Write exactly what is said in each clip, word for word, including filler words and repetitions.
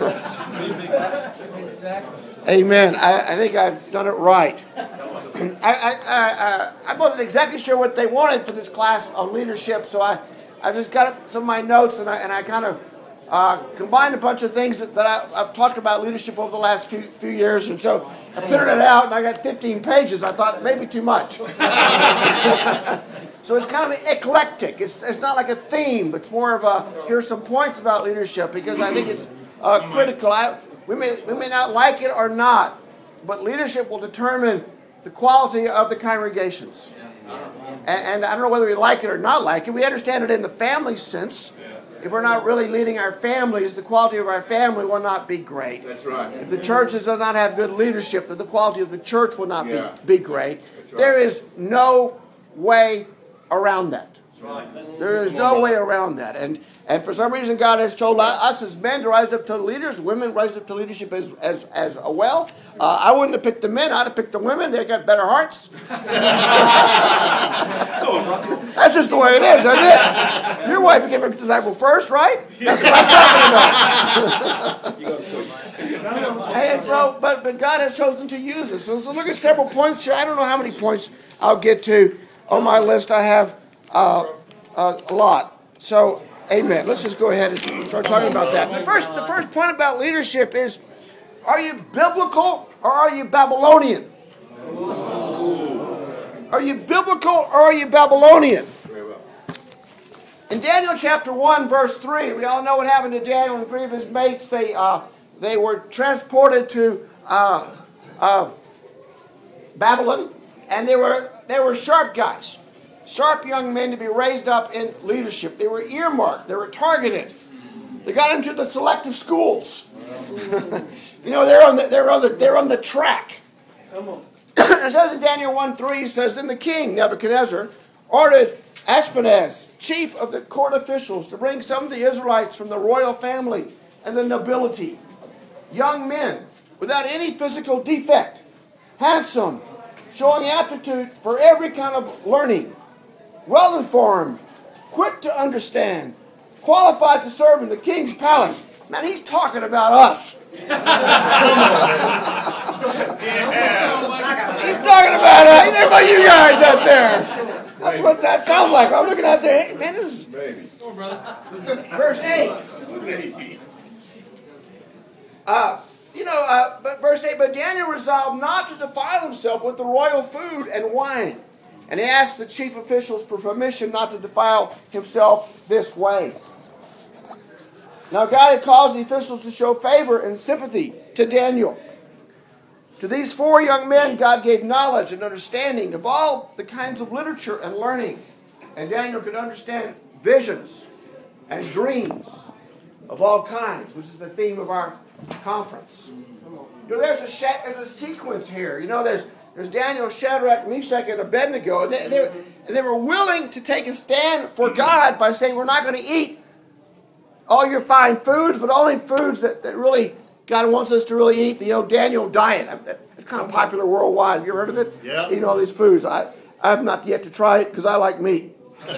Amen. I, I think I've done it right. I, I, I, I wasn't exactly sure what they wanted for this class on leadership, so I, I just got some of my notes and I, and I kind of uh, combined a bunch of things that, that I, I've talked about leadership over the last few, few years, and so I printed it out and I got fifteen pages. I thought maybe too much. So it's kind of eclectic. It's, it's not like a theme, but it's more of a, here's some points about leadership because I think it's uh, critical. I, we, may, we may not like it or not, but leadership will determine the quality of the congregations. And, and I don't know whether we like it or not like it. We understand it in the family sense. If we're not really leading our families, the quality of our family will not be great. That's right. If the churches do not have good leadership, then the quality of the church will not yeah. be, be great. Right. There is no way around that. Right. There is no way around that. And and for some reason, God has told us as men to rise up to leaders. Women rise up to leadership as as, as well. Uh, I wouldn't have picked the men. I'd have picked the women. They got better hearts. That's just the way it is, isn't it? Your wife became a disciple first, right? That's what I'm talking about. And so, but, but God has chosen to use us. So, so look at several points here. I don't know how many points I'll get to. On my list, I have uh, uh, a lot. So, amen. Let's just go ahead and start talking about that. The first, the first point about leadership is, are you biblical or are you Babylonian? Are you biblical or are you Babylonian? In Daniel chapter one, verse three, we all know what happened to Daniel and three of his mates. They uh, they were transported to uh, uh, Babylon, and they were they were sharp guys, sharp young men to be raised up in leadership. They were earmarked. They were targeted. They got into the selective schools. You know, they're on the they're on the they're on the track. Come on. It says in Daniel one three, it says, then the king, Nebuchadnezzar, ordered Ashpenaz, chief of the court officials, to bring some of the Israelites from the royal family and the nobility, young men without any physical defect, handsome, showing aptitude for every kind of learning, well-informed, quick to understand, qualified to serve in the king's palace. Man, he's talking about us. He's talking about us. He's talking about you guys out there. That's what that sounds like. I'm looking out there. Hey, man, this is... Baby. Verse eight. Uh, you know, uh, but verse eight, but Daniel resolved not to defile himself with the royal food and wine. And he asked the chief officials for permission not to defile himself this way. Now God had caused the officials to show favor and sympathy to Daniel. To these four young men, God gave knowledge and understanding of all the kinds of literature and learning. And Daniel could understand visions and dreams of all kinds, which is the theme of our conference. You know, there's a, there's a sequence here. You know, there's there's Daniel, Shadrach, Meshach, and Abednego. And they, they, and they were willing to take a stand for God by saying, we're not going to eat all your fine foods, but only foods that, that really God wants us to really eat. The you know, Daniel diet. It's kind of popular worldwide. Have you ever heard of it? Yeah. Eating all these foods. I, I have not yet to try it because I like meat.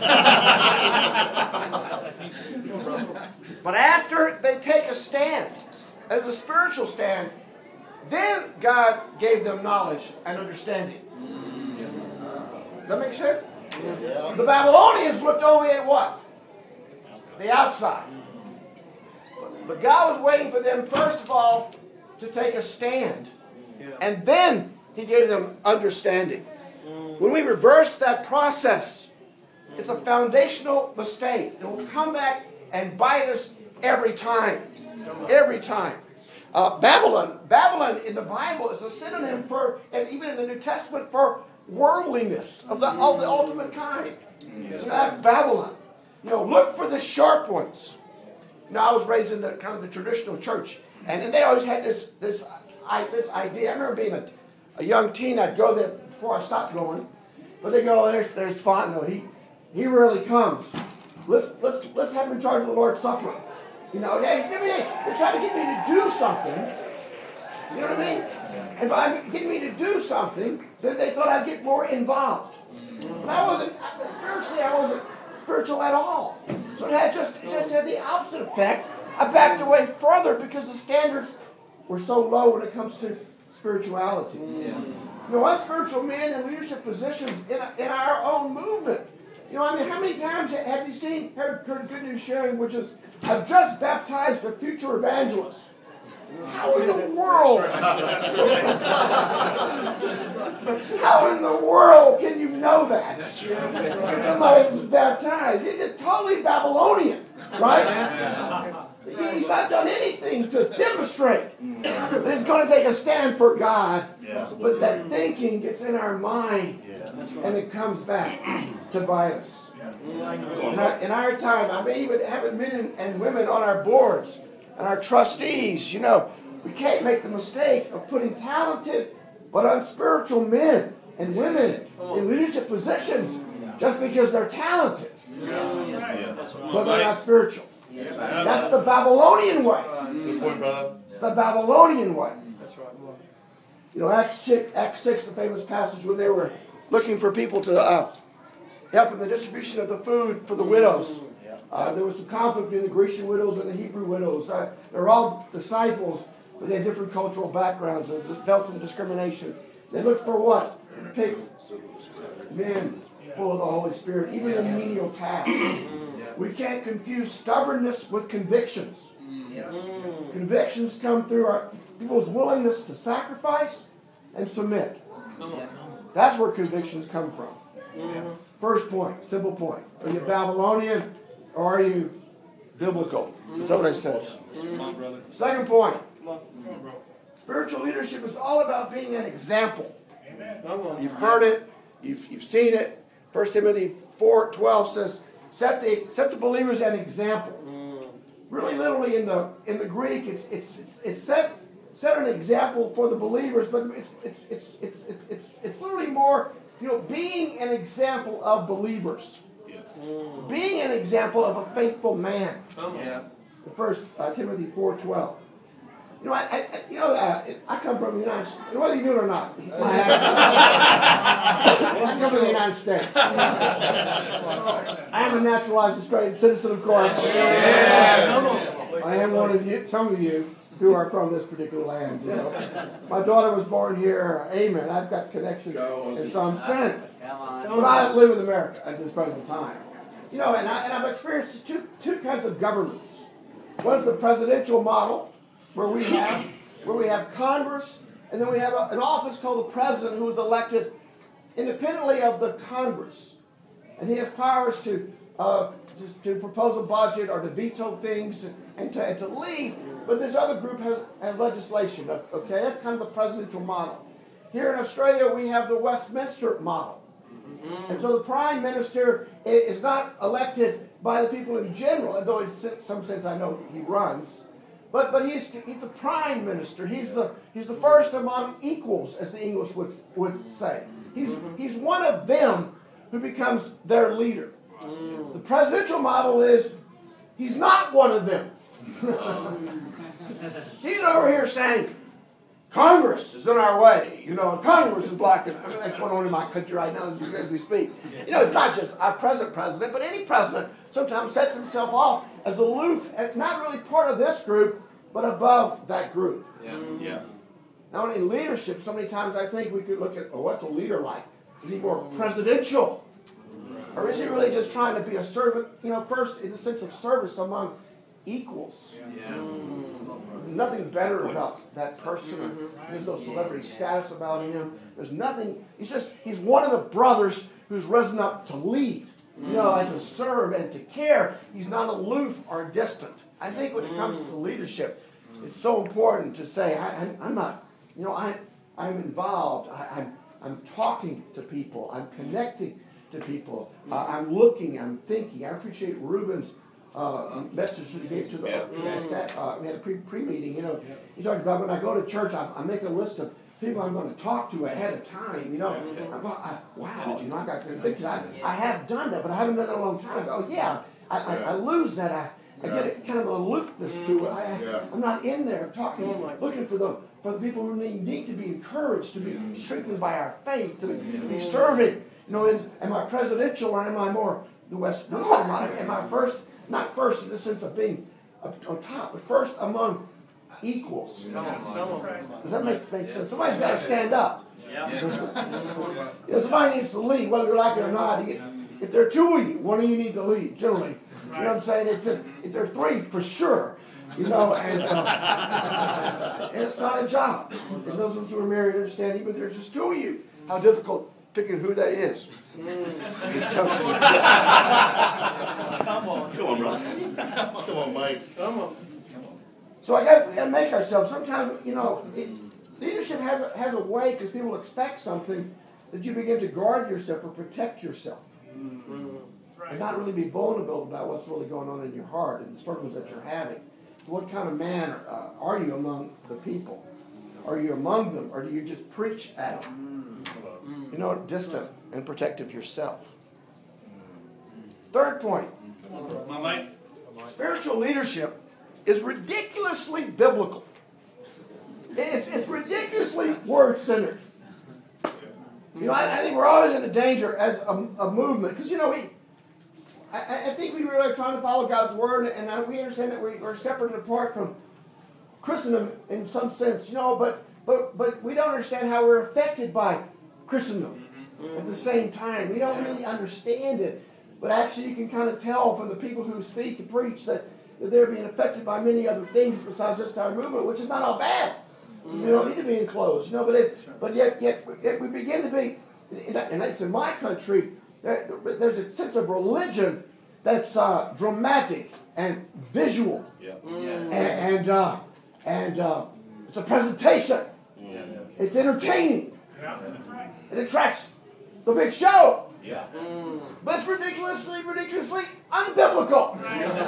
But after they take a stand, as a spiritual stand, then God gave them knowledge and understanding. That makes sense? Yeah. The Babylonians looked only at what? The outside. But God was waiting for them, first of all, to take a stand. And then He gave them understanding. When we reverse that process, it's a foundational mistake. It will come back and bite us every time. Every time. Uh, Babylon, Babylon in the Bible is a synonym for, and even in the New Testament, for worldliness of the, of the ultimate kind. It's not Babylon. You know, look for the sharp ones. You know, I was raised in the kind of the traditional church, and, and they always had this this I, this idea. I remember being a, a young teen. I'd go there before I stopped going, but they go, oh, there's there's Fontenot. He he rarely comes. Let's let's let's have him in charge of the Lord's Supper. You know, they they, they try to get me to do something. You know what I mean? And by getting me to do something, then they thought I'd get more involved. But I wasn't spiritually. I wasn't spiritual at all. So it had just it just had the opposite effect I backed away further because the standards were so low when it comes to spirituality. Yeah. You know, I'm spiritual men in leadership positions in, in our own movement. You know, I mean, how many times have you seen, heard, heard Good News Sharing, which is, I've just baptized a future evangelist? How in the world? How in the world can you know that? Because somebody was baptized. It's totally Babylonian, right? He's not done anything to demonstrate that he's going to take a stand for God. But that thinking gets in our mind, and it comes back to bite us. In our, in our time, I mean, even having men and, and women on our boards and our trustees, you know, we can't make the mistake of putting talented but unspiritual men and women in leadership positions just because they're talented, but they're not spiritual. That's the Babylonian way. It's the Babylonian way. You know, Acts, Acts six, the famous passage when they were looking for people to uh, help in the distribution of the food for the widows. Uh, there was some conflict between the Grecian widows and the Hebrew widows. Uh, they were all disciples, but they had different cultural backgrounds. There felt some discrimination. They looked for what? Pick men full of the Holy Spirit, even in menial tasks. We can't confuse stubbornness with convictions. Convictions come through our people's willingness to sacrifice and submit. That's where convictions come from. First point, simple point. Are you Babylonian or are you biblical? That's what I said. Second point. Spiritual leadership is all about being an example. You've heard it. You've, you've seen it. First Timothy four twelve says, set the, set the believers an example. Really literally in the in the Greek, it's it's it's, it's set set an example for the believers, but it's it's it's it's it's it's, it's literally more, you know, being an example of believers. Mm. Being an example of a faithful man. Oh. Yeah. The first uh, Timothy four twelve. You know, I, I you know uh, I come from the United States. Whether you do it or not, I come from the United States. I am a naturalized Australian citizen, of course. Yeah. I am one of you. Some of you who are from this particular land. You know, my daughter was born here. Amen. I've got connections in some sense, but I live in America at this present time. You know, and, I, and I've experienced two two kinds of governments. One is the presidential model, where we have where we have Congress, and then we have a, an office called the president, who is elected independently of the Congress, and he has powers to uh, to, to propose a budget or to veto things and, and to and to lead. But this other group has, has legislation. Okay, that's kind of the presidential model. Here in Australia, we have the Westminster model. And so the Prime Minister is not elected by the people in general, although in some sense I know he runs. But but he's, he's the Prime Minister. He's the he's the first among equals, as the English would, would say. He's he's one of them who becomes their leader. The presidential model is he's not one of them. He's over here saying, Congress is in our way. You know, Congress is blocking. I mean, that's going on in my country right now as we, as we speak. You know, it's not just our present president, but any president sometimes sets himself off as aloof, and not really part of this group, but above that group. Yeah. Yeah. Now, in leadership, so many times I think we could look at, oh, what's a leader like? Is he more presidential? Or is he really just trying to be a servant, you know, first in the sense of service among equals? Yeah. Mm. Nothing better about that person. There's no celebrity status about him. There's nothing. He's just, he's one of the brothers who's risen up to lead, you know, and to serve and to care. He's not aloof or distant. I think when it comes to leadership, it's so important to say, I, I'm, I'm not, you know, I, I'm involved. I, I'm, I'm talking to people. I'm connecting to people. Uh, I'm looking. I'm thinking. I appreciate Reuben's Uh, message that he gave to the yeah. uh, we had a pre pre meeting. You know, he talked about when I go to church, I, I make a list of people I'm going to talk to ahead of time. You know, yeah. I, I, wow, you know, I got convicted. I, I have done that, but I haven't done it in a long time. Oh yeah, I, I, I lose that. I, I get a, kind of a aloofness to it. I, yeah. I'm not in there talking, looking for the for the people who need, need to be encouraged, to be strengthened by our faith, to be, to be serving. You know, is, am I presidential or am I more the Westminster? Am I first? Not first in the sense of being on top, but first among equals. Does that make, make sense? Somebody's got to stand up. Yeah. You know, somebody needs to lead, whether you like it or not. You get, if there are two of you, one of you need to lead, generally. You know what I'm saying? It's a, if there are three, for sure. You know, and, uh, and it's not a job. And those of us who are married understand, even if there's just two of you, how difficult picking who that is. Just joking. Come on. Come on, brother. Come on, Mike. Come on. So I got to make ourselves, sometimes, you know, it, leadership has a, has a way, because people expect something, that you begin to guard yourself or protect yourself. Mm-hmm. Right. And not really be vulnerable about what's really going on in your heart and the struggles that you're having. What kind of man uh, are you among the people? Are you among them, or do you just preach at them? Mm-hmm. You know, distant and protective yourself. Third point. My mic. Spiritual leadership is ridiculously biblical. It's, it's ridiculously word-centered. You know, I, I think we're always in a danger as a, a movement, because, you know, we, I, I think we really are trying to follow God's word, and uh, we understand that we, we're separate and apart from Christendom in some sense, you know, but, but, but we don't understand how we're affected by Christendom at the same time. We don't really understand it, but actually you can kind of tell from the people who speak and preach that, that they're being affected by many other things besides just our movement, which is not all bad. You don't need to be enclosed, you know, but it, but yet, yet, yet we begin to be, and it's in my country, there, there's a sense of religion that's uh, dramatic and visual, yeah. and and, uh, and uh, it's a presentation. Yeah. It's entertaining. Yeah, that's right. It attracts the big show. Yeah. Mm. But it's ridiculously, ridiculously unbiblical.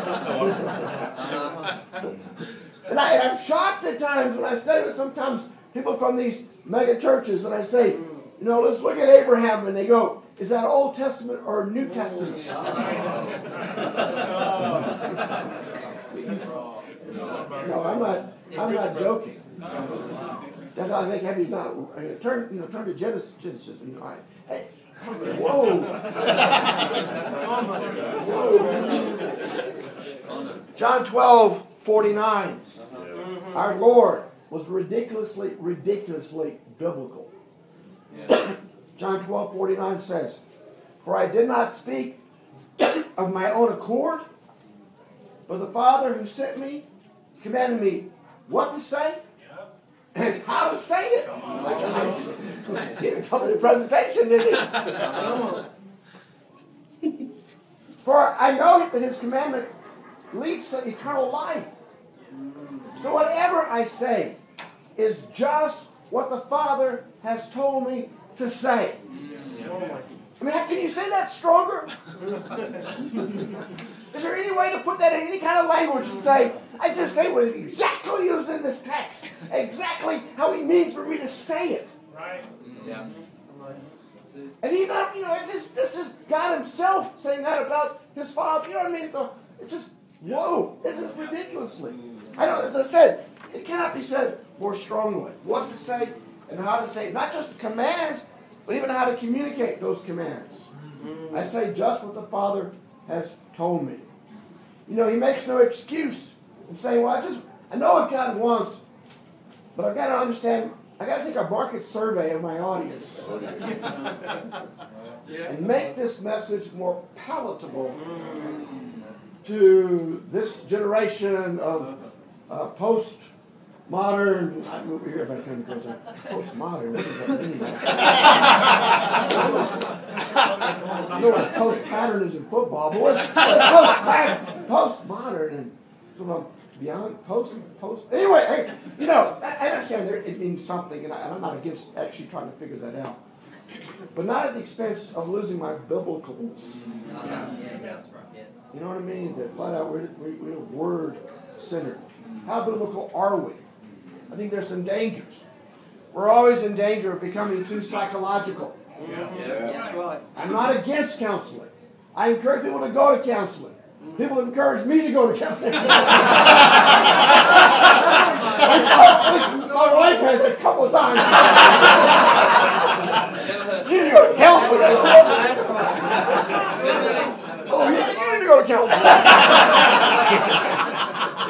And, I, and I'm shocked at times when I study with sometimes people from these mega churches, and I say, you know, let's look at Abraham, and they go, is that Old Testament or New Testament? No, I'm not. I'm not joking. That I think have you not uh, turn, you know, turn to Genesis. Genesis. You know, I, hey, whoa, whoa. John twelve forty-nine. Our Lord was ridiculously, ridiculously biblical. Yeah. John twelve forty-nine says, "For I did not speak of my own accord, but the Father who sent me commanded me what to say and how to say it." Like, he didn't tell me the presentation, did he? "For I know that his commandment leads to eternal life. So whatever I say is just what the Father has told me to say." I mean, how can you say that stronger? Is there any way to put that in any kind of language and say, I just say what is exactly used in this text, exactly how he means for me to say it? Right. Yeah. And he not, you know, it's just, this is God himself saying that about his Father. You know what I mean? It's just, whoa, this is ridiculously. I know, as I said, it cannot be said more strongly. What to say and how to say it. Not just the commands, but even how to communicate those commands. Mm-hmm. I say just what the Father has told me. You know, he makes no excuse in saying, well, I just, I know what God wants, but I've got to understand, I've got to take a market survey of my audience and make this message more palatable to this generation of uh, post-modern, I'm over here, everybody kind of goes, post-modern, what does that mean? You know what post-pattern is in football, but what, what post-modern and sort of beyond post, post, anyway, hey, you know, I, I understand there, it means something, and, I, and I'm not against actually trying to figure that out. But not at the expense of losing my biblicalness. Yeah. You know what I mean? That flat out, we're, we're word-centered. How biblical are we? I think there's some dangers. We're always in danger of becoming too psychological. Yeah. Yeah. That's right. I'm not against counseling. I encourage people to go to counseling. People encourage me to go to counseling. My wife has a couple of times. You need to go to counseling. Oh, you need to go to counseling.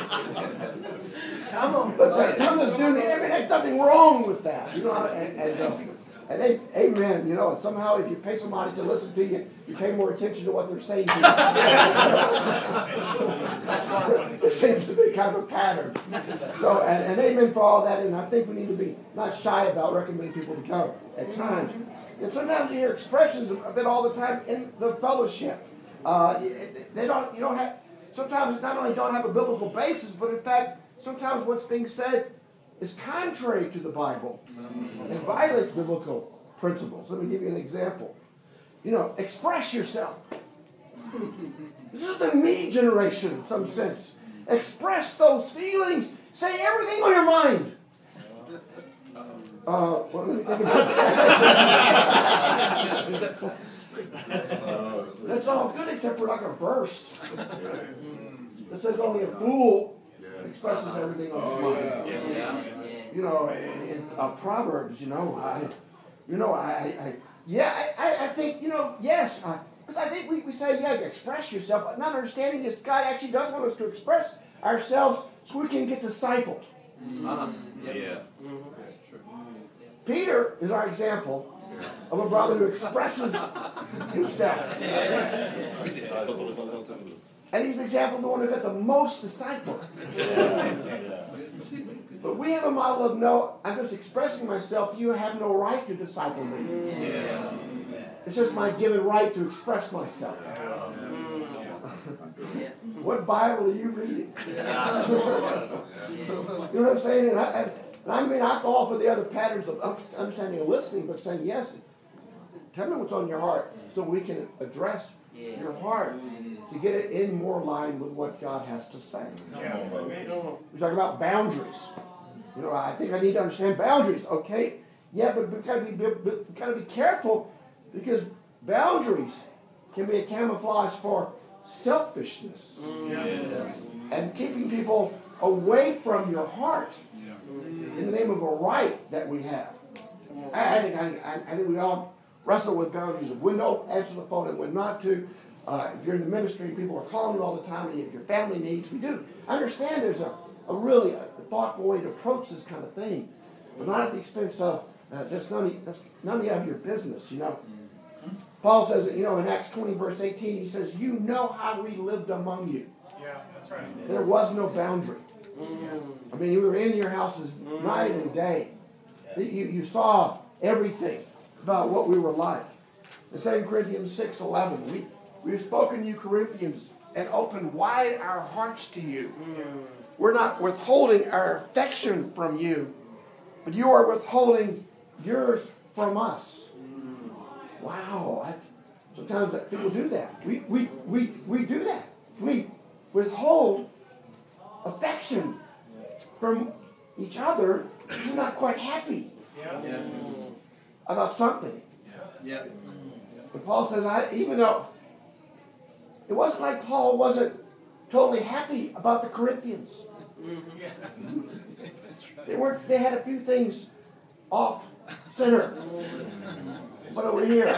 I'm just doing it. I mean, there's nothing wrong with that. You know, and, and, uh, and they, amen, you know, and somehow if you pay somebody to listen to you, you pay more attention to what they're saying to you. It seems to be kind of a pattern. So, and, and amen for all that, and I think we need to be not shy about recommending people to come at times. And sometimes you hear expressions of it all the time in the fellowship. Uh, they don't, you don't have, sometimes not only don't have a biblical basis, but in fact, sometimes what's being said is contrary to the Bible and violates biblical principles. Let me give you an example. You know, express yourself. This is the me generation in some sense. Express those feelings. Say everything on your mind. Uh, well, let me think about that. That's all good except for like a verse that says only a fool expresses everything on his mind. You know, in, in uh, Proverbs, you know, I, you know, I, I yeah, I, I think, you know, yes, because I, I think we, we say, yeah, express yourself, but not understanding is God actually does want us to express ourselves so we can get discipled. Uh-huh. Yeah. yeah. Mm-hmm. Peter is our example of a brother who expresses himself. And he's an example of the one who got the most discipled. But we have a model of, no, I'm just expressing myself. You have no right to disciple me. Yeah. It's just my given right to express myself. What Bible are you reading? You know what I'm saying? And I, and I mean, I call for the other patterns of understanding and listening, but saying, yes, tell me what's on your heart so we can address your heart to get it in more line with what God has to say. Yeah. We talk about boundaries. You know, I think I need to understand boundaries. Okay, yeah, but we've got to be, we've got to be careful because boundaries can be a camouflage for selfishness yes. and keeping people away from your heart in the name of a right that we have. I, I think I, I think we all wrestle with boundaries of when to answer the phone and when not to. Uh, if you're in the ministry and people are calling you all the time and you have your family needs, we do. I understand there's a, a really a thoughtful way to approach this kind of thing, but not at the expense of, uh, that's, none of, that's none of your business, you know. Paul says, you know, in Acts twenty, verse eighteen, he says, you know how we lived among you. Yeah, that's right. There was no boundary. I mean, you were in your houses night and day. You, you saw everything about what we were like. In Second Corinthians six eleven, we, we've spoken to you Corinthians and opened wide our hearts to you. We're not withholding our affection from you, but you are withholding yours from us. Wow. I, sometimes that, people do that. We, we, we, we do that. We withhold affection from each other. We're not quite happy Yeah. about something. Yeah. But Paul says, I, even though it wasn't like Paul wasn't totally happy about the Corinthians. They weren't. They had a few things off center, but over here.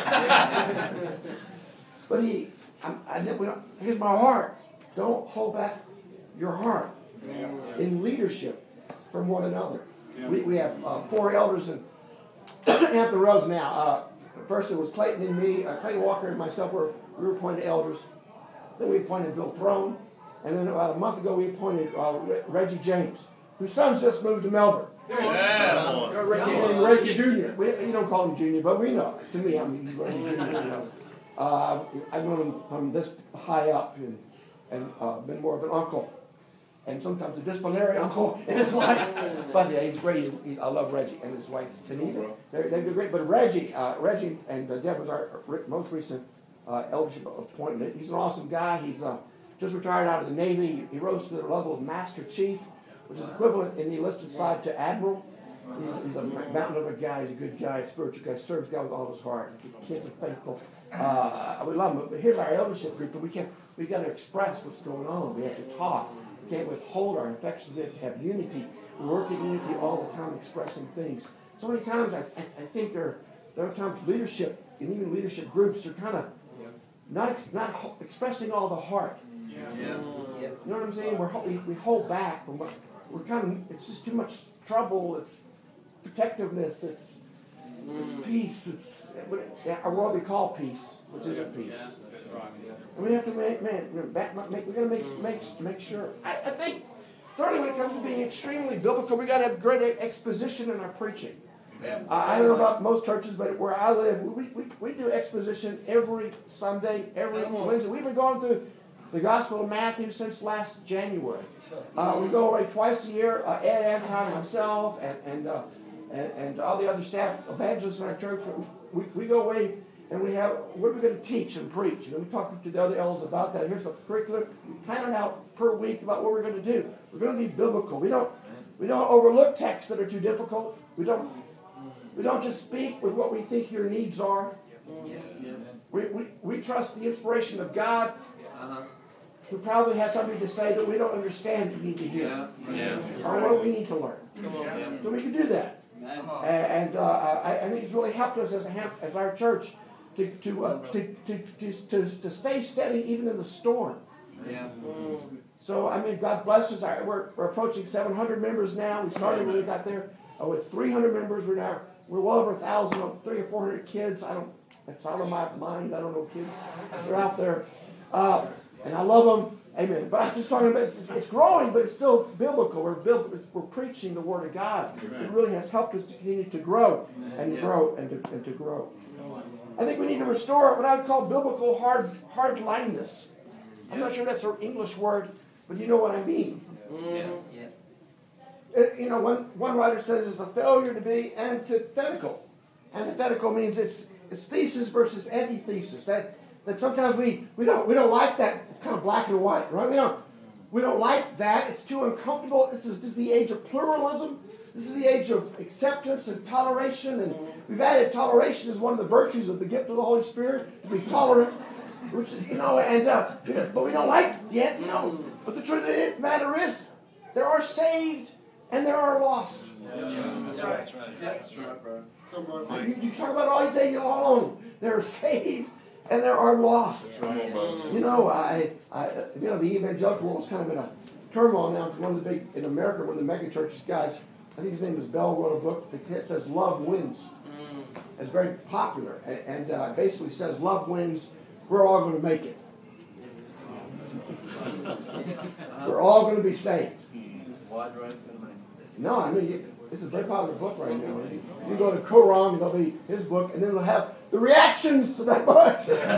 But he, I, I, we don't, here's my heart. Don't hold back your heart in leadership from one another. We we have uh, four elders in Hampton Roads now. Uh, first it was Clayton and me, uh, Clayton Walker and myself were we were appointed elders. Then we appointed Bill Throne, and then about a month ago we appointed uh, Re- Reggie James, whose son just moved to Melbourne. Yeah. Uh, Reggie, named Reggie Junior We, you don't call him Junior, but we know. To me, I mean, he's Reggie Junior You know. uh, I've known him from this high up and, and uh, been more of an uncle. And sometimes a disciplinary uncle in his life. But yeah, he's great. He, he, I love Reggie and his wife, Tanita. They're, they're great. But Reggie, uh, Reggie and uh, Deb was our most recent uh, eldership appointment. He's an awesome guy. He's uh, just retired out of the Navy. He rose to the level of Master Chief, which is equivalent in the enlisted side to Admiral. He's, he's a mountain of a guy. He's a good guy, a spiritual guy. Serves God with all his heart. Kids are faithful. Uh, we love him. But here's our eldership group. But we can't. We got to express what's going on. We have to talk. We can't withhold our affections. We have to have unity. We work in unity all the time, expressing things. So many times, I, I, I think there, there are times leadership and even leadership groups are kind of not ex, not ho- expressing all the heart. Yeah. Yeah. You know what I'm saying? We're we, we hold back from what we're kind of. It's just too much trouble, it's protectiveness, it's, it's peace, it's our world we call peace, which isn't peace. And we have to make, man, back, make, we're going to make, make, make sure. I, I think, thirdly, when it comes to being extremely biblical, we got to have great exposition in our preaching. Uh, I don't know about most churches, but where I live, we, we, we do exposition every Sunday, every Wednesday. We've been going through the Gospel of Matthew since last January. Uh, we go away twice a year, uh, Ed Anton and myself, and and, uh, and and all the other staff evangelists in our church. We, we go away and we have, what are we going to teach and preach? You know, we talk to the other elders about that. Here's the curriculum. We plan it out per week about what we're going to do. We're going to be biblical. We don't we don't overlook texts that are too difficult. We don't we don't just speak with what we think your needs are. We we, we trust the inspiration of God. Who probably has something to say that we don't understand that we need to hear. Yeah. Or what we need to learn. Yeah. So we can do that. And, and uh, I, I think it's really helped us as a as our church to to, uh, to, to, to, to to stay steady even in the storm. Yeah. So I mean, God bless us. We're, we're approaching seven hundred members now. We started when we got there uh, with three hundred members. We're now we're well over a thousand, three or four hundred kids. I don't. It's out of my mind. I don't know kids. They're out there. Uh, And I love them, amen. But I'm just talking about, it's, it's growing, but it's still biblical. We're, biblical. We're preaching the Word of God. Amen. It really has helped us to continue to grow Amen. and yeah. grow and to, and to grow. I think we need to restore what I would call biblical hard hardlineness. I'm not sure that's an English word, but you know what I mean. Yeah. Yeah. It, you know, one, one writer says it's a failure to be antithetical. Antithetical means it's it's thesis versus antithesis. That That sometimes we, we don't we don't like that. It's kind of black and white, right? We don't we don't like that. It's too uncomfortable. This is this is the age of pluralism. This is the age of acceptance and toleration. And we've added toleration as one of the virtues of the gift of the Holy Spirit, to be tolerant, which is, you know, and uh, but we don't like it yet, you know. But the truth of the matter is, there are saved and there are lost. Yeah, yeah. That's right. That's right. That's right, bro. Come on, you, you talk about all day long. There are saved. And there are lost. You know, I, I, you know, the evangelical world is kind of in a turmoil now. Because one of the big in America, one of the mega churches guys, I think his name is Bell, wrote a book that says "Love Wins." It's very popular, and, and uh, basically says, "Love wins. We're all going to make it. We're all going to be saved." No, I mean. It's a very popular book right now. You go to Koran, it'll be his book, and then it'll have the reactions to that book.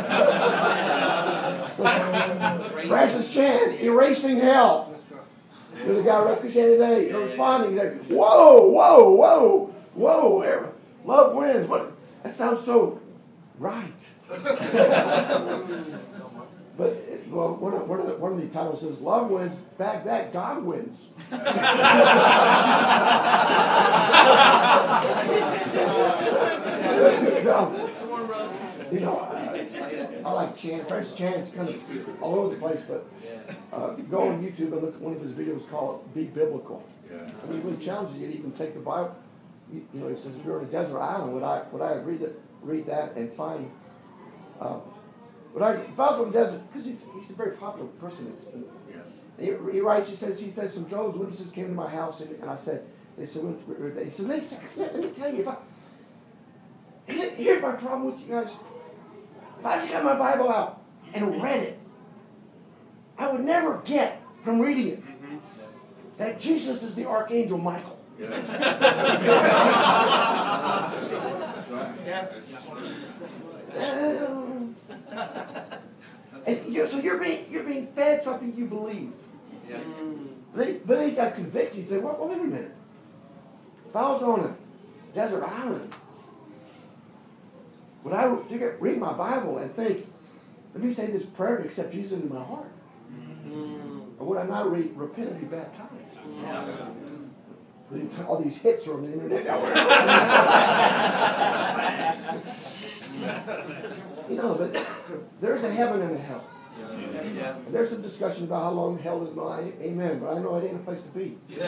Francis Chan, Erasing Hell. There's a guy right Christianity Today, you know, responding. He's like, whoa, whoa, whoa, whoa. Love wins. What? That sounds so right. But, well, one of, one, of the, one of the titles says, "Love wins, back that, God wins." you know, you know I, I like Chan. Francis Chan is kind of all over the place, but uh, go on YouTube and look at one of his videos called "Be Biblical." I mean, he really challenges you to even take the Bible. You, you know, he says, if you're on a desert island, would I would I read that, read that and find... Uh, But I, if I was on the desert, because he's, he's a very popular person. Yeah. He, he writes, he says, he says, some Jehovah's Witnesses came to my house, and, and I said, they said, he said, let me, let me tell you, if I, here's my problem with you guys. If I just got my Bible out and read it, I would never get from reading it mm-hmm. that Jesus is the Archangel Michael. Yeah. um, and you, so you're being you're being fed something you believe. Yeah. But then, but then he got convicted. He said, well, well, wait a minute. If I was on a desert island, would I read my Bible and think, let me say this prayer to accept Jesus into my heart? Mm-hmm. Or would I not read, repent and be baptized? Yeah. All these hits are on the internet now. You know, but there's a heaven and a hell. Yeah. And there's some discussion about how long hell is not. Amen. But I know it ain't a place to be. Yeah.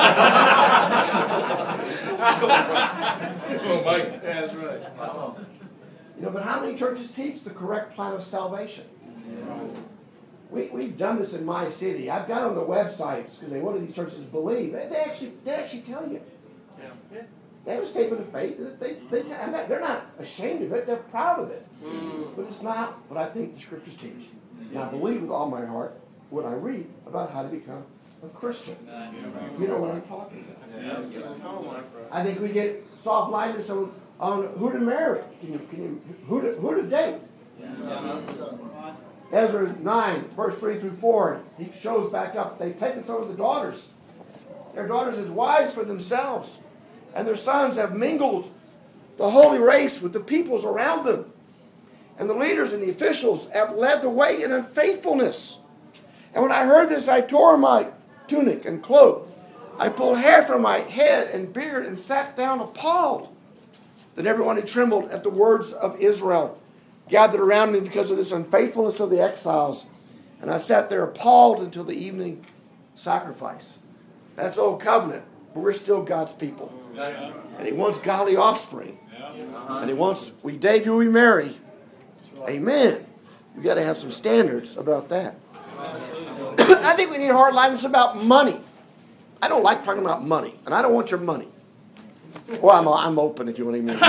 Come on, Mike. Yeah, that's right. You know, but how many churches teach the correct plan of salvation? Yeah. we, we've done this in my city. I've got on the websites, because they, what do these churches believe? They, they actually they actually tell you. Yeah. Yeah. They have a statement of faith. They, they, they, I'm not, they're not ashamed of it. They're proud of it. Mm. But it's not what I think the Scriptures teach. And I believe with all my heart what I read about how to become a Christian. You know what I'm talking about. I think we get soft-minded on, on who to marry. Can you, can you, who, to, who to date. Ezra nine, verse three through four, he shows back up. They've taken some of the daughters. Their daughters as wives for themselves. And their sons have mingled the holy race with the peoples around them. And the leaders and the officials have led the way in unfaithfulness. And when I heard this, I tore my tunic and cloak. I pulled hair from my head and beard and sat down appalled. Then everyone had trembled at the words of Israel, gathered around me because of this unfaithfulness of the exiles. And I sat there appalled until the evening sacrifice. That's old covenant, but we're still God's people. And he wants godly offspring. And he wants, we debut, we marry. Amen. We've got to have some standards about that. I think we need hard lines about money. I don't like talking about money, and I don't want your money. Well, I'm, I'm open if you want to give me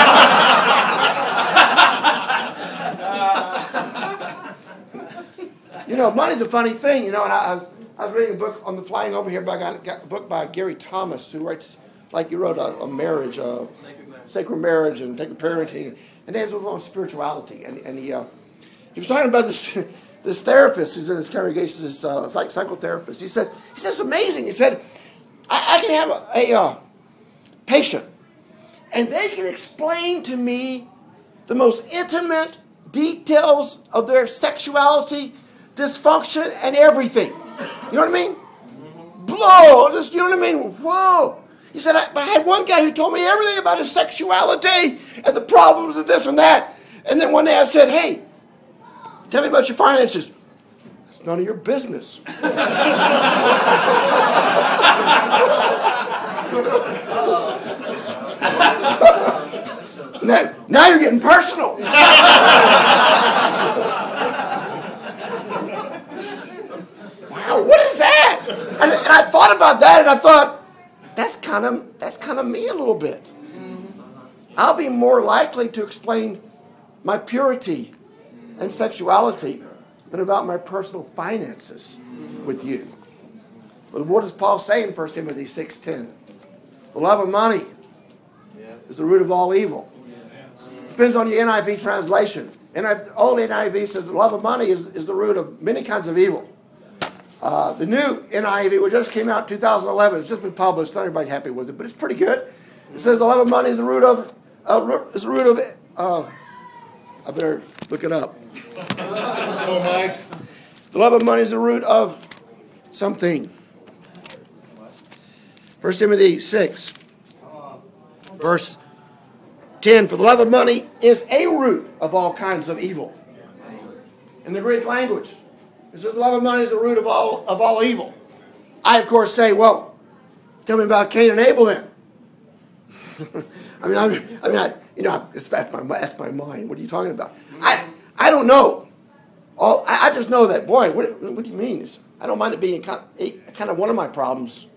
You know, money's a funny thing, you know, and I, I was I was reading a book on the flying over here, but I got, got a book by Gary Thomas, who writes, like he wrote a, a marriage, a sacred marriage and sacred parenting, and he has a little on spirituality, and, and he uh, he was talking about this this therapist who's in his congregation, this uh, psych, psychotherapist. He said, he said, it's amazing. He said, I, I can have a, a uh, patient, and they can explain to me the most intimate details of their sexuality, dysfunction, and everything. You know what I mean? Blow. Just, you know what I mean? Whoa. He said, I, but I had one guy who told me everything about his sexuality and the problems of this and that. And then one day I said, hey, tell me about your finances. It's none of your business. now, now you're getting personal. Wow, what is that? And, and I thought about that, and I thought, that's kind of that's kind of me a little bit. I'll be more likely to explain my purity and sexuality than about my personal finances with you. But what does Paul say in First Timothy six ten? The love of money is the root of all evil. Depends on your N I V translation. And old N I V says the love of money is, is the root of many kinds of evil. Uh, the new N I V, which just came out in two thousand eleven, it's just been published. Not everybody's happy with it, but it's pretty good. It says the love of money is the root of, uh, is the root of, uh, I better look it up. Oh, Mike. The love of money is the root of something. First Timothy six, verse ten. For the love of money is a root of all kinds of evil. In the Greek language, it says the love of money is the root of all of all evil. I, of course, say, well, tell me about Cain and Abel then. I mean, I, I mean, I, you know, it's, that's my that's my mind. What are you talking about? I I don't know. All I, I just know that, boy. What, what do you mean? It's, I don't mind it being kind of, kind of one of my problems.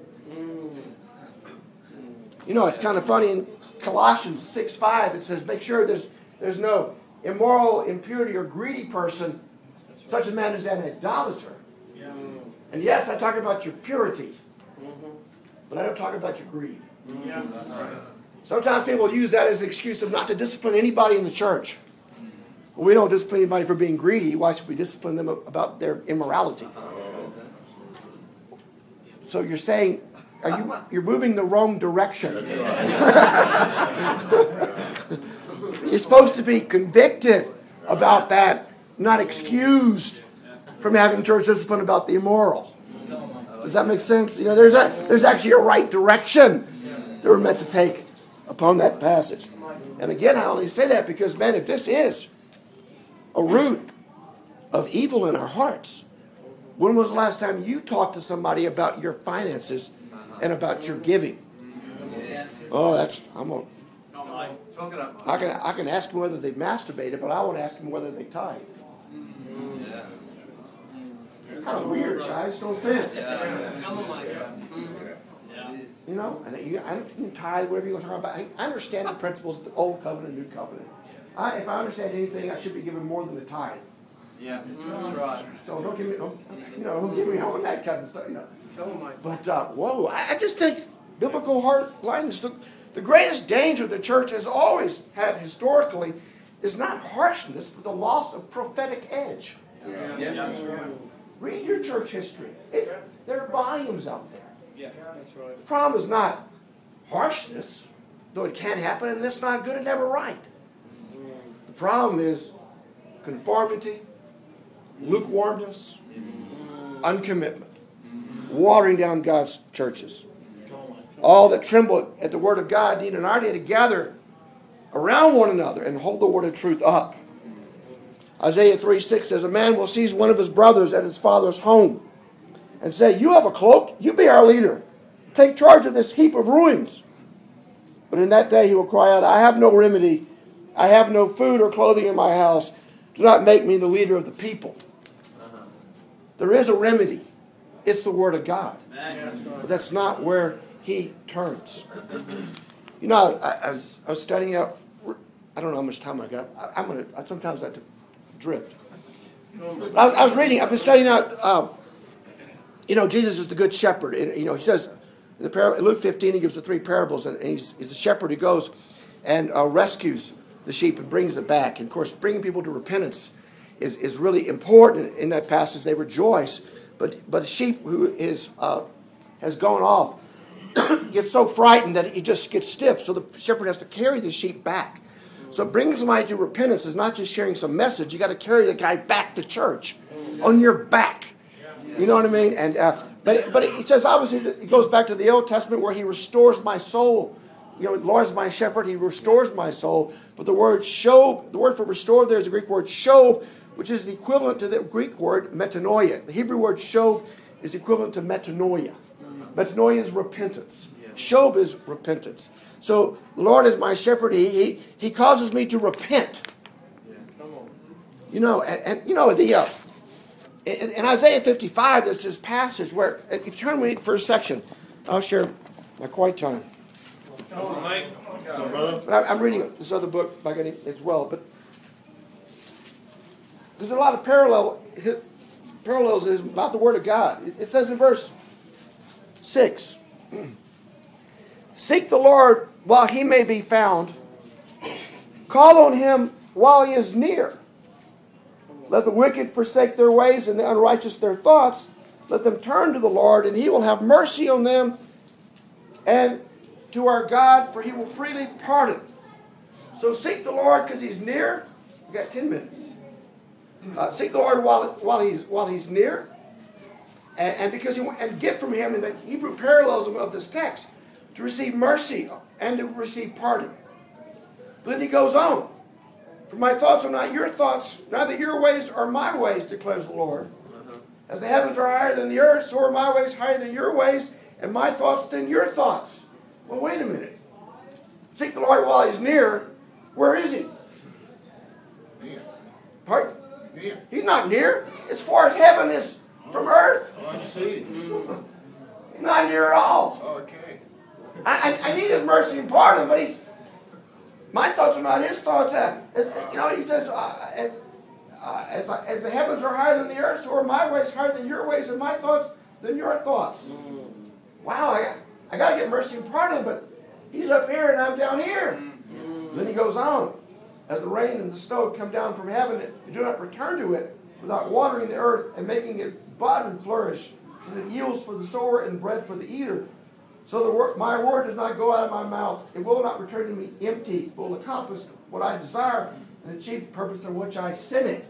You know, it's kind of funny in Colossians six five. It says, make sure there's there's no immoral, impurity, or greedy person, such a man as an idolater. Yeah. And yes, I talk about your purity, mm-hmm. but I don't talk about your greed. Yeah, that's right. Sometimes people use that as an excuse of not to discipline anybody in the church. Well, we don't discipline anybody for being greedy. Why should we discipline them about their immorality? So you're saying, are you you're moving the wrong direction. You're supposed to be convicted about that, not excused from having church discipline about the immoral. Does that make sense? You know, there's a, there's actually a right direction that we're meant to take upon that passage. And again, I only say that because, man, if this is a root of evil in our hearts, when was the last time you talked to somebody about your finances and about your giving? Oh, that's I'm a, I can I can ask them whether they've masturbated, but I won't ask them whether they tithe. kind of weird, guys. No offense. Come on, Mike. Yeah. You know, and you, I don't tithe, whatever you want to talk about. I, I understand the principles of the old covenant and new covenant. I, if I understand anything, I should be given more than the tithe. Yeah, that's right. So don't give me, don't, you know, don't give me on that kind of stuff. You know. Come on, Mike. But uh, whoa, I, I just think biblical heart blindness. The, the greatest danger the church has always had historically is not harshness, but the loss of prophetic edge. Yeah, yeah, that's right. Read your church history. It, there are volumes out there. Yeah, That's right. The problem is not harshness, though it can happen, and it's not good and never right. The problem is conformity, lukewarmness, uncommitment, watering down God's churches. All that tremble at the word of God need in our day to gather around one another and hold the word of truth up. Isaiah three six says, a man will seize one of his brothers at his father's home and say, you have a cloak, you be our leader. Take charge of this heap of ruins. But in that day he will cry out, I have no remedy. I have no food or clothing in my house. Do not make me the leader of the people. Uh-huh. There is a remedy. It's the word of God. But that's not where he turns. You know, I, I, was, I was studying out. I don't know how much time I got. I, I'm gonna. I sometimes like to drift. But I, was, I was reading. I've been studying out. Uh, you know, Jesus is the good shepherd. And, you know, he says in the par- Luke fifteen, he gives the three parables, and, and he's, he's the shepherd who goes and uh, rescues the sheep and brings it back. And of course, bringing people to repentance is, is really important in that passage. They rejoice, but but the sheep who is uh, has gone off gets so frightened that he just gets stiff. So the shepherd has to carry the sheep back. So bringing somebody to repentance is not just sharing some message. You got to carry the guy back to church on your back. You know what I mean? And uh, but but he says obviously it goes back to the Old Testament where he restores my soul. You know, the Lord is my shepherd. He restores my soul. But the word show, the word for restore there is the Greek word show, which is the equivalent to the Greek word metanoia. The Hebrew word show is equivalent to metanoia. Metanoia is repentance. Shob is repentance. So, the Lord is my shepherd. He, he, he causes me to repent. You know, and, and you know, the uh, in, in Isaiah fifty-five, there's this passage where, if you turn with me for a section, I'll share my quiet time. But I, I'm reading this other book by God as well. But there's a lot of parallel parallels about the Word of God. It, it says in verse six, seek the Lord while he may be found. Call on him while he is near. Let the wicked forsake their ways and the unrighteous their thoughts. Let them turn to the Lord, and he will have mercy on them, and to our God, for he will freely pardon. So seek the Lord because he's near. We've got ten minutes. Uh, seek the Lord while, while, he's, while he's near. And, and because he and get from him in the Hebrew parallelism of this text to receive mercy and to receive pardon. But then he goes on. For my thoughts are not your thoughts, neither your ways are my ways, declares the Lord. As the heavens are higher than the earth, so are my ways higher than your ways, and my thoughts than your thoughts. Well, wait a minute. Seek the Lord while he's near. Where is he? Near. Pardon? Near. He's not near. As far as heaven is from earth. Oh, I see. He's not near at all. Okay. I, I, I need his mercy and pardon, but he's my thoughts are not his thoughts. Uh, as, you know, he says, uh, as, uh, as, as the heavens are higher than the earth, so are my ways higher than your ways, and my thoughts than your thoughts. Mm. Wow, I got, I got to get mercy and pardon, but he's up here and I'm down here. Mm. Then he goes on. As the rain and the snow come down from heaven, you do not return to it without watering the earth and making it bud and flourish, so that it yields for the sower and bread for the eater. So the word, my word does not go out of my mouth. It will not return to me empty. It will accomplish what I desire and achieve the purpose for which I sent it.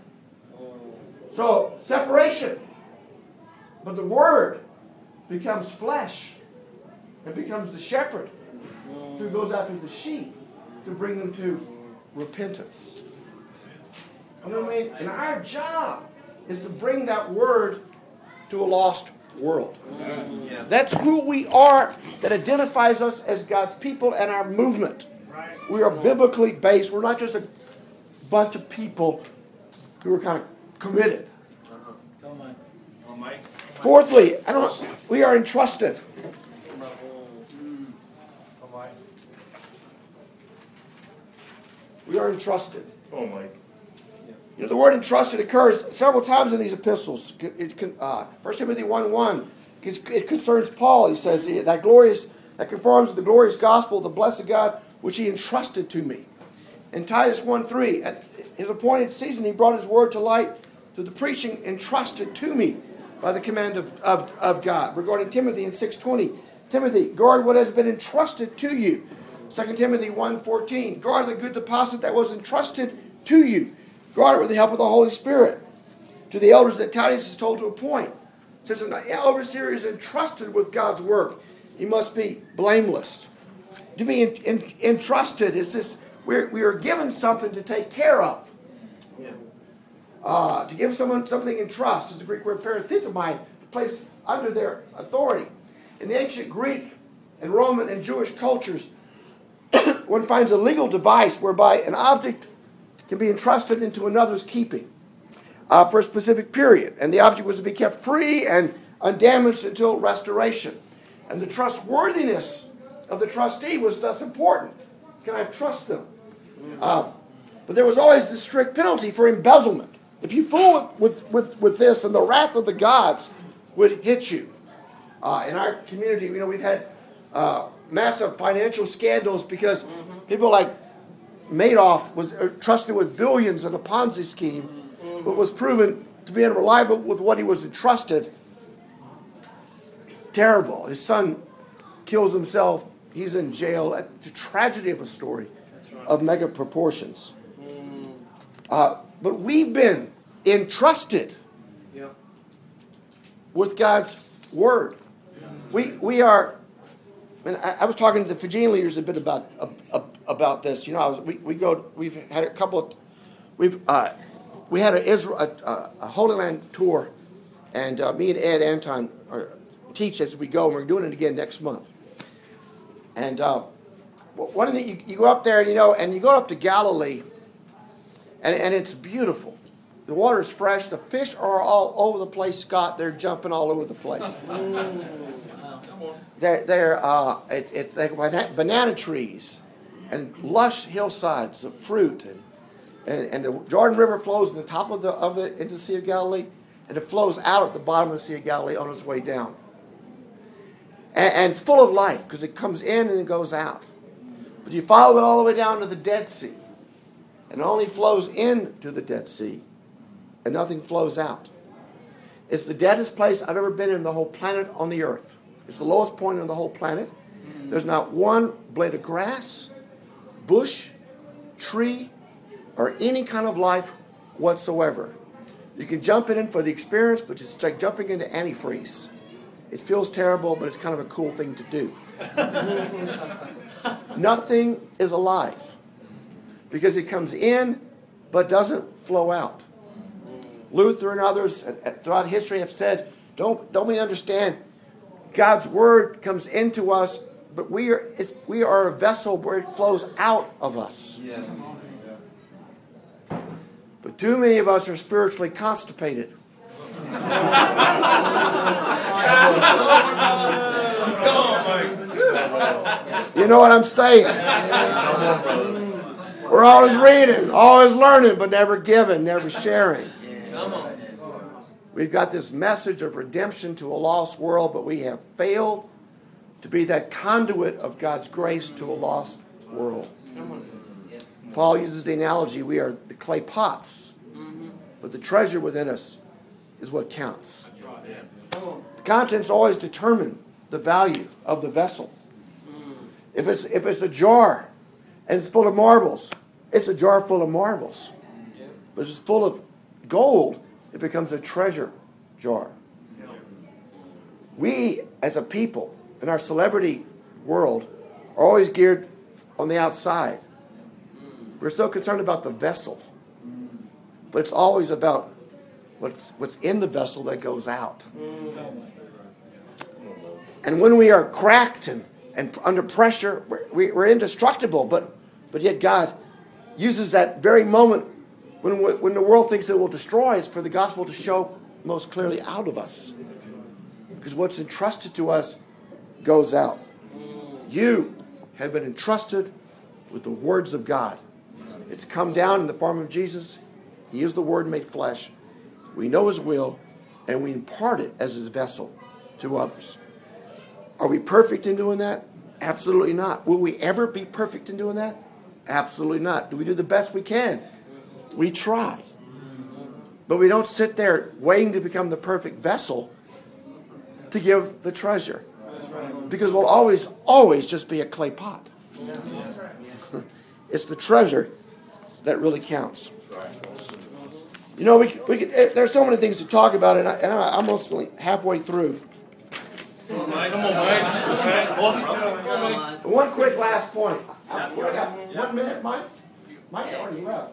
So, separation. But the word becomes flesh and becomes the shepherd who goes after the sheep to bring them to repentance. You know what I mean? And our job is to bring that word to a lost world. Yeah. That's who we are. That identifies us as God's people and our movement. Right. We are biblically based. We're not just a bunch of people who are kind of committed. Uh-huh. Come on. Fourthly, I don't. We are entrusted. We are entrusted. Oh, Mike. You know, the word entrusted occurs several times in these epistles. It can, uh, First Timothy one one, it concerns Paul. He says, that glorious, that conforms to the glorious gospel of the blessed God, which he entrusted to me. In Titus one three, at his appointed season, he brought his word to light through the preaching entrusted to me by the command of, of, of God. Regarding Timothy in six twenty, Timothy, guard what has been entrusted to you. Second Timothy one fourteen, guard the good deposit that was entrusted to you. Guard it with the help of the Holy Spirit. To the elders that Titus is told to appoint. Since an overseer is entrusted with God's work, he must be blameless. To be in, in, entrusted is this, we're, we are given something to take care of. Uh, to give someone something in trust is the Greek word parathethomai, placed under their authority. In the ancient Greek and Roman and Jewish cultures, one finds a legal device whereby an object can be entrusted into another's keeping uh, for a specific period. And the object was to be kept free and undamaged until restoration. And the trustworthiness of the trustee was thus important. Can I trust them? Uh, but there was always the strict penalty for embezzlement. If you fool with, with, with this, and the wrath of the gods would hit you. Uh, in our community, you know, we've had uh, massive financial scandals because mm-hmm. people like Madoff was trusted with billions in a Ponzi scheme, mm-hmm. but was proven to be unreliable with what he was entrusted. Terrible. His son kills himself. He's in jail. It's a tragedy of a story right. of mega proportions. Mm. Uh, but we've been entrusted yep. with God's word. We we are, and I, I was talking to the Fijian leaders a bit about uh, about this. You know, I was, we we go. We've had a couple of, we've uh, we had a Israel a, a Holy Land tour, and uh, me and Ed Anton are, teach as we go, and we're doing it again next month. And uh, one of the you, you go up there, and you know, and you go up to Galilee, and and it's beautiful. The water is fresh. The fish are all over the place, Scott. They're jumping all over the place. They're, they're uh, it's it's like banana trees and lush hillsides of fruit, and, and and the Jordan River flows in the top of the of it into the Sea of Galilee, and it flows out at the bottom of the Sea of Galilee on its way down. And, and it's full of life because it comes in and it goes out. But you follow it all the way down to the Dead Sea, and it only flows into the Dead Sea, and nothing flows out. It's the deadest place I've ever been in the whole planet on the earth. It's the lowest point on the whole planet. There's not one blade of grass, bush, tree, or any kind of life whatsoever. You can jump in for the experience, but it's like jumping into antifreeze. It feels terrible, but it's kind of a cool thing to do. Nothing is alive because it comes in but doesn't flow out. Luther and others throughout history have said, don't, don't we understand? God's word comes into us, but we are it's, we are a vessel where it flows out of us. Yeah. But too many of us are spiritually constipated. You know what I'm saying? We're always reading, always learning, but never giving, never sharing. We've got this message of redemption to a lost world, but we have failed to be that conduit of God's grace to a lost world. Paul uses the analogy, we are the clay pots, but the treasure within us is what counts. The contents always determine the value of the vessel. If it's, if it's a jar and it's full of marbles, it's a jar full of marbles. But if it's full of gold, it becomes a treasure jar. We, as a people, in our celebrity world, are always geared on the outside. We're so concerned about the vessel. But it's always about what's, what's in the vessel that goes out. And when we are cracked and, and under pressure, we're, we're indestructible. But, but yet God uses that very moment when, when the world thinks it will destroy us for the gospel to show most clearly out of us. Because what's entrusted to us goes out. You have been entrusted with the words of God. It's come down in the form of Jesus. He is the Word made flesh. We know His will, and we impart it as His vessel to others. Are we perfect in doing that? Absolutely not. Will we ever be perfect in doing that? Absolutely not. Do we do the best we can? We try. But we don't sit there waiting to become the perfect vessel to give the treasure. Because we'll always, always just be a clay pot. It's the treasure that really counts. You know, we, we could, there's so many things to talk about, and, I, and I'm almost halfway through. Come on, Mike. Come on, Mike. Awesome. One quick last point. I, I got one minute, Mike. Mike's already left.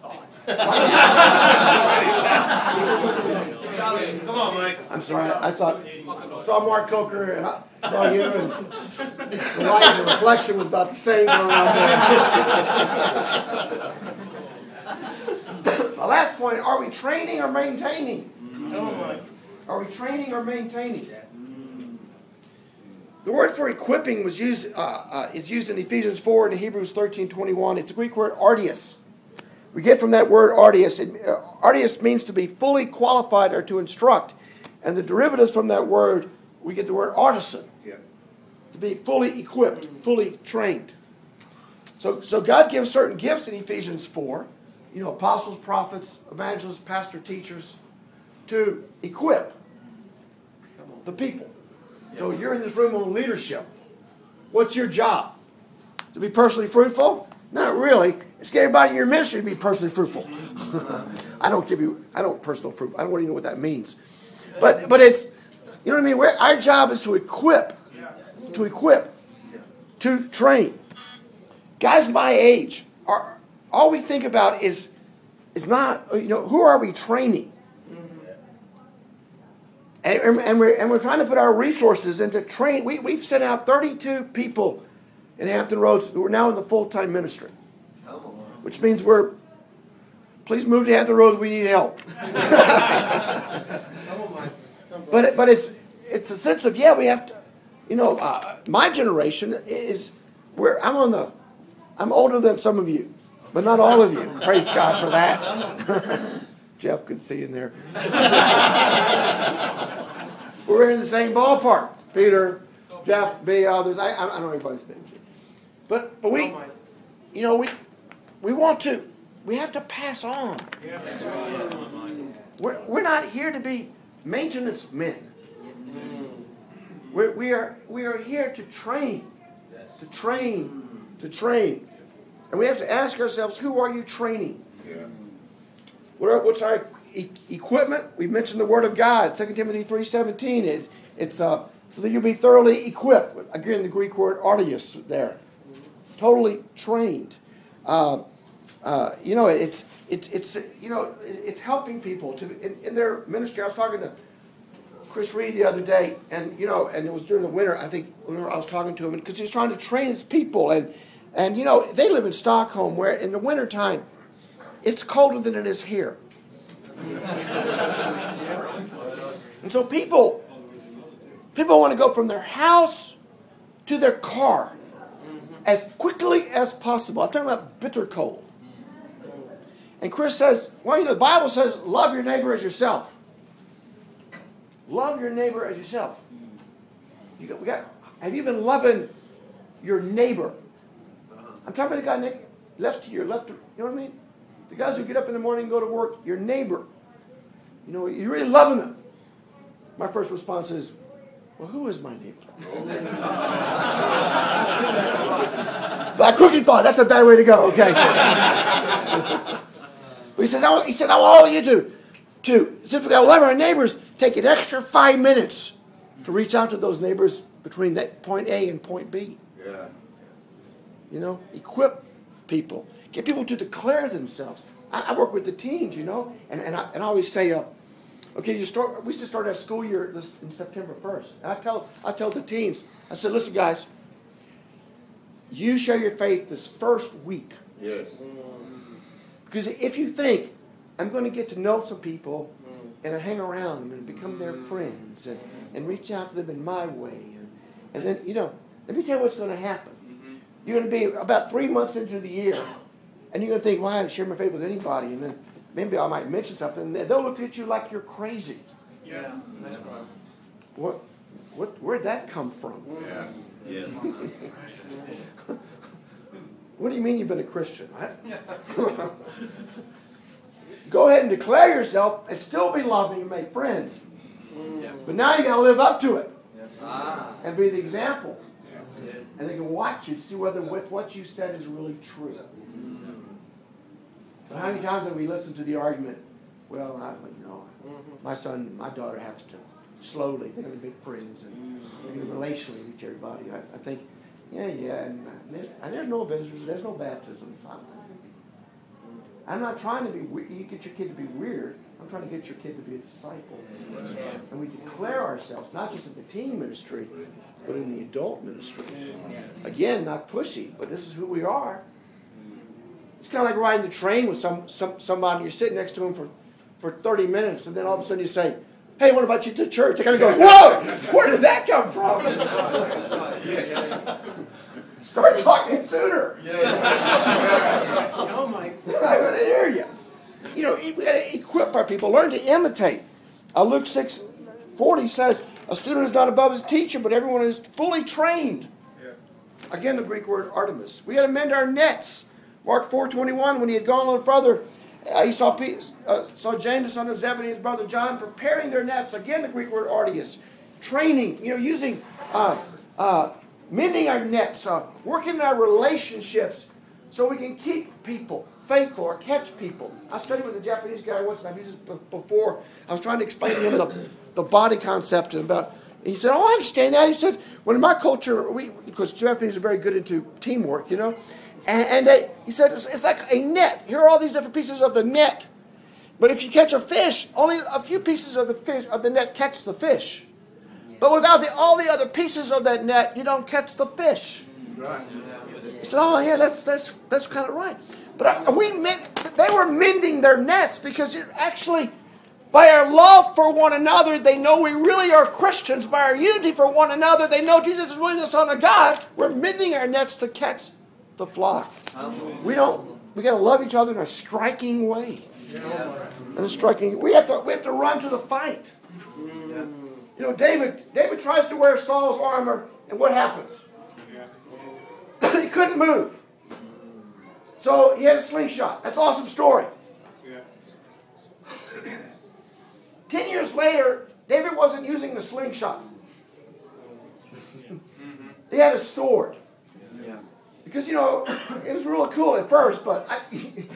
Come on, Mike. I'm sorry. I, I thought I saw Mark Coker and I saw you, and the light and the reflection was about the same going on there. My last point: are we training or maintaining? Are we training or maintaining? The word for equipping was used uh, uh, is used in Ephesians four and in Hebrews thirteen twenty-one. It's a Greek word artios. We get from that word artios. It, uh, artios means to be fully qualified or to instruct. And the derivatives from that word, we get the word artisan. Yeah. To be fully equipped, fully trained. So, so God gives certain gifts in Ephesians four. You know, apostles, prophets, evangelists, pastor, teachers, to equip the people. So you're in this room on leadership. What's your job? To be personally fruitful? Not really. It's get everybody in your ministry to be personally fruitful. I don't give you, I don't personal fruit. I don't even know what that means. But but it's, you know what I mean? We're, our job is to equip, to equip, to train. Guys my age, are all we think about is is not, you know, who are we training? And, and, we're, and we're trying to put our resources into train. We, we've sent out thirty-two people in Hampton Roads who are now in the full-time ministry. Which means we're, please move to Hampton Roads, we need help. but but it's it's a sense of, yeah, we have to, you know, uh, my generation is, where I'm on the, I'm older than some of you, but not all of you. Praise God for that. Jeff, good to see you in there. We're in the same ballpark. Peter, Jeff, B, others. I, I don't know everybody's names. But but we, you know, we we want to, we have to pass on. We're we're not here to be maintenance men. We're, we are we are here to train, to train, to train, and we have to ask ourselves, who are you training? What are, what's our e- equipment? We mentioned the Word of God, Second Timothy three seventeen. It, it's uh, so that you'll be thoroughly equipped. Again, the Greek word artios there. Totally trained. Uh, uh, you know, it's it's it's you know it's helping people to in, in their ministry. I was talking to Chris Reed the other day, and you know, and it was during the winter. I think when I was talking to him because he was trying to train his people, and and you know they live in Stockholm, where in the wintertime it's colder than it is here. And so people, people want to go from their house to their car as quickly as possible. I'm talking about bitter cold. And Chris says, well, you know, the Bible says, love your neighbor as yourself. Love your neighbor as yourself. You got, we got, have you been loving your neighbor? I'm talking about the guy left to your left. You know what I mean? The guys who get up in the morning and go to work, your neighbor. You know, you're really loving them. My first response is, well, who is my neighbor? But I quickly thought, that's a bad way to go, okay? But he said, I want, he said, I want all of you to, to, since we've got to love our neighbors, take an extra five minutes to reach out to those neighbors between that point A and point B. Yeah. You know, equip people. Get people to declare themselves. I, I work with the teens, you know, and, and, I, and I always say, uh, okay, you start. We used to start our school year this, in September first. And I tell, I tell the teens, I said, listen, guys, you share your faith this first week. Yes. Because if you think, I'm going to get to know some people and I hang around them and become their friends and, and reach out to them in my way. And, and then, you know, let me tell you what's going to happen. You're going to be about three months into the year, and you're going to think, well, I haven't shared my faith with anybody. And then maybe I might mention something, and they'll look at you like you're crazy. Yeah, that's right. What, what, where'd that come from? Yeah. Yes. What do you mean you've been a Christian? Go ahead and declare yourself and still be loving and make friends. Yeah. But now you got to live up to it Ah. and be the example. That's it. And they can watch you to see whether with what you said is really true. But how many times have we listened to the argument? Well, I, you know, my son, my daughter has to slowly. They're going to be friends and they're going to relationally reach everybody. I, I think, yeah, yeah, and there's, and there's no visitors, there's no baptisms. I'm, I'm not trying to be. You get your kid to be weird. I'm trying to get your kid to be a disciple. And we declare ourselves not just in the teen ministry, but in the adult ministry. Again, not pushy, but this is who we are. It's kind of like riding the train with some, some somebody. You're sitting next to them for, for thirty minutes, and then all of a sudden you say, "Hey, what about you to church?" They kind of go, "Whoa, where did that come from?" Start talking sooner. Oh my. I want to hear you. You know, we got to equip our people, learn to imitate. Uh, Luke six forty says, "A student is not above his teacher, but everyone is fully trained." Yeah. Again, the Greek word Artemis. We got to mend our nets. Mark four twenty-one, when he had gone a little further, uh, he saw, Peter, uh, saw James, the son of Zebedee, and his brother John, preparing their nets. Again, the Greek word Artemis. Training, you know, using, uh, uh, mending our nets, uh, working in our relationships so we can keep people faithful or catch people. I studied with a Japanese guy once, and this is before I was trying to explain to him the, the body concept and about. He said, "Oh, I understand that." He said, "When in my culture, we because Japanese are very good into teamwork, you know." And, and they, he said, it's, it's like a net. Here are all these different pieces of the net. But if you catch a fish, only a few pieces of the fish of the net catch the fish. But without the, all the other pieces of that net, you don't catch the fish. Right. He said, "Oh, yeah, that's that's that's kind of right." But I, we they were mending their nets because it actually, by our love for one another, they know we really are Christians. By our unity for one another, they know Jesus is really the Son of God. We're mending our nets to catch the flock. We don't. We got to love each other in a striking way. In a striking. We have to. We have to run to the fight. You know, David. David tries to wear Saul's armor, and what happens? He couldn't move. So he had a slingshot. That's an awesome story. Ten years later, David wasn't using the slingshot. He had a sword. Because, you know, it was really cool at first, but I,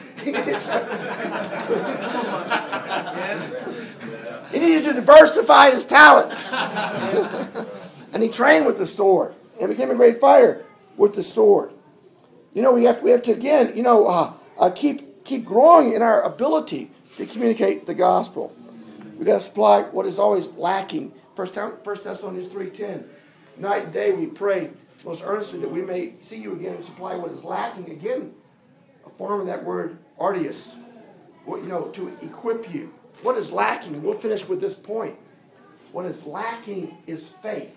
he needed to diversify his talents. And he trained with the sword and became a great fighter with the sword. You know, we have to, we have to again, you know, uh, uh, keep keep growing in our ability to communicate the gospel. We've got to supply what is always lacking. First Thessalonians three ten. Night and day we pray most earnestly that we may see you again and supply what is lacking. Again, a form of that word, artius. What, you know, to equip you. What is lacking? And we'll finish with this point. What is lacking is faith.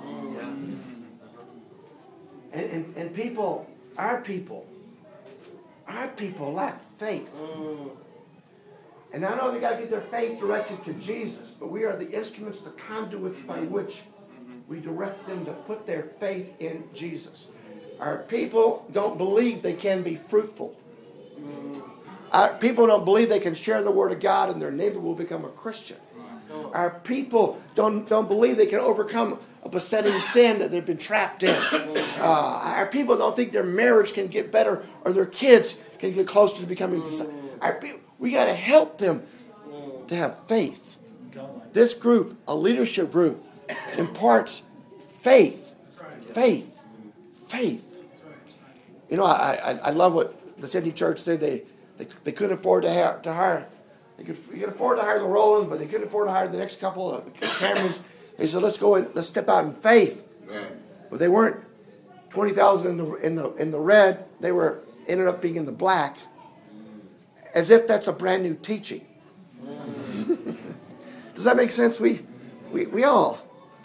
And, and, and people, our people, our people lack faith. And I know they got to get their faith directed to Jesus, but we are the instruments, the conduits by which we direct them to put their faith in Jesus. Our people don't believe they can be fruitful. Our people don't believe they can share the word of God and their neighbor will become a Christian. Our people don't, don't believe they can overcome a besetting sin that they've been trapped in. Uh, our people don't think their marriage can get better or their kids can get closer to becoming disciples. Our people, we got to help them to have faith. This group, a leadership group, imparts faith, faith, faith. You know, I I, I love what the Sydney Church did. They they, they couldn't afford to hire to hire. They could, you could afford to hire the Rollins, but they couldn't afford to hire the next couple of Camerons. They said, "Let's go and let's step out in faith." But they weren't twenty thousand in the in the in the red. They were ended up being in the black, as if that's a brand new teaching. Does that make sense? We, we, we all.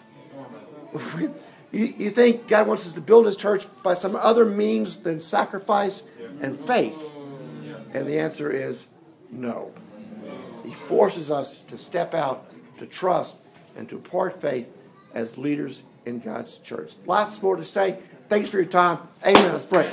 You, you think God wants us to build His church by some other means than sacrifice and faith? And the answer is no. He forces us to step out, to trust, and to impart faith as leaders in God's church. Lots more to say. Thanks for your time. Amen. Let's pray.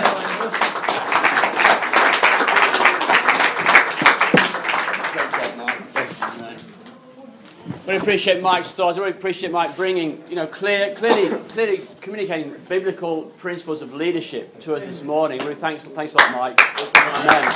I really appreciate Mike's thoughts. I really appreciate Mike bringing, you know, clear, clearly, clearly communicating biblical principles of leadership to us this morning. Really, thanks, thanks a lot, Mike. Amen.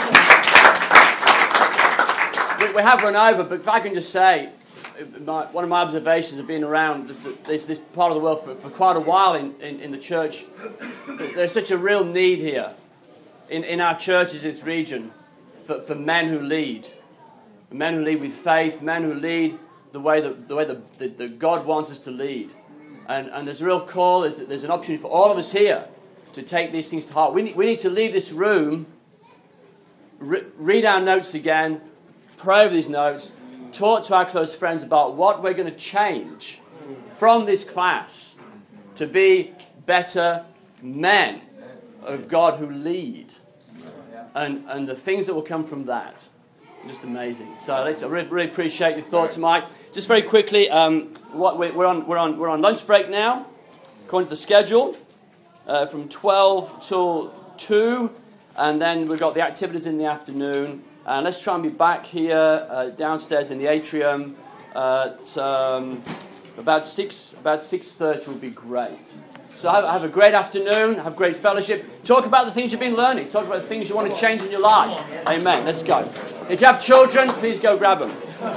We, we have run over, but if I can just say, my, one of my observations of being around this, this part of the world for, for quite a while in, in, in the church, there's such a real need here in, in our churches in this region for, for men who lead, men who lead with faith, men who lead the way that the way that, that, that God wants us to lead, and and there's a real call. There's, there's an opportunity for all of us here to take these things to heart. We need, we need to leave this room, re- read our notes again, pray over these notes, talk to our close friends about what we're going to change from this class to be better men of God who lead, and and the things that will come from that. Just amazing. So I really, really appreciate your thoughts, Mike. Just very quickly, um, what we're, we're on we're on we're on lunch break now, according to the schedule, uh, from twelve till two, and then we've got the activities in the afternoon. And let's try and be back here uh, downstairs in the atrium at um, about six about six thirty would be great. So have, have a great afternoon, have great fellowship. Talk about the things you've been learning. Talk about the things you want to change in your life. Amen. Let's go. If you have children, please go grab them.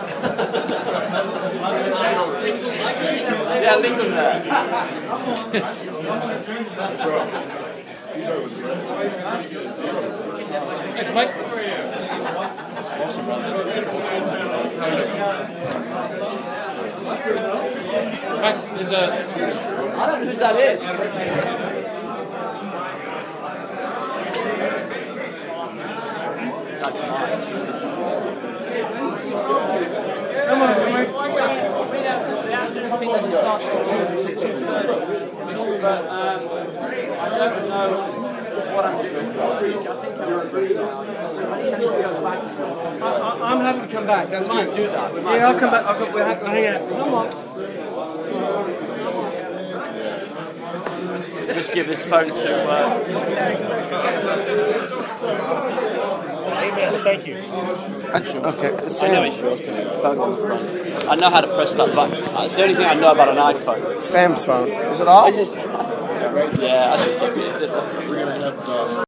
Yeah, leave them there. Thanks, Mike. Mike, there's a... I don't know who that is. That's nice. Come on, Mike. The afternoon thing doesn't start till two thirty. But um, I don't know what I'm doing. I think I'm free now. I think I need to go back. I'm happy to come back. That's We might good. do that. We might Yeah, I'll do come that. back. I'll go, we'll hang out. Come on. Just give this phone to... Uh, Amen. Thank you. That's, okay. I know Sam, it's yours because the phone on the front. I know how to press that button. It's the only thing I know about an iPhone. Sam's phone. Is it off? Yeah, I just... We're going to have... Uh,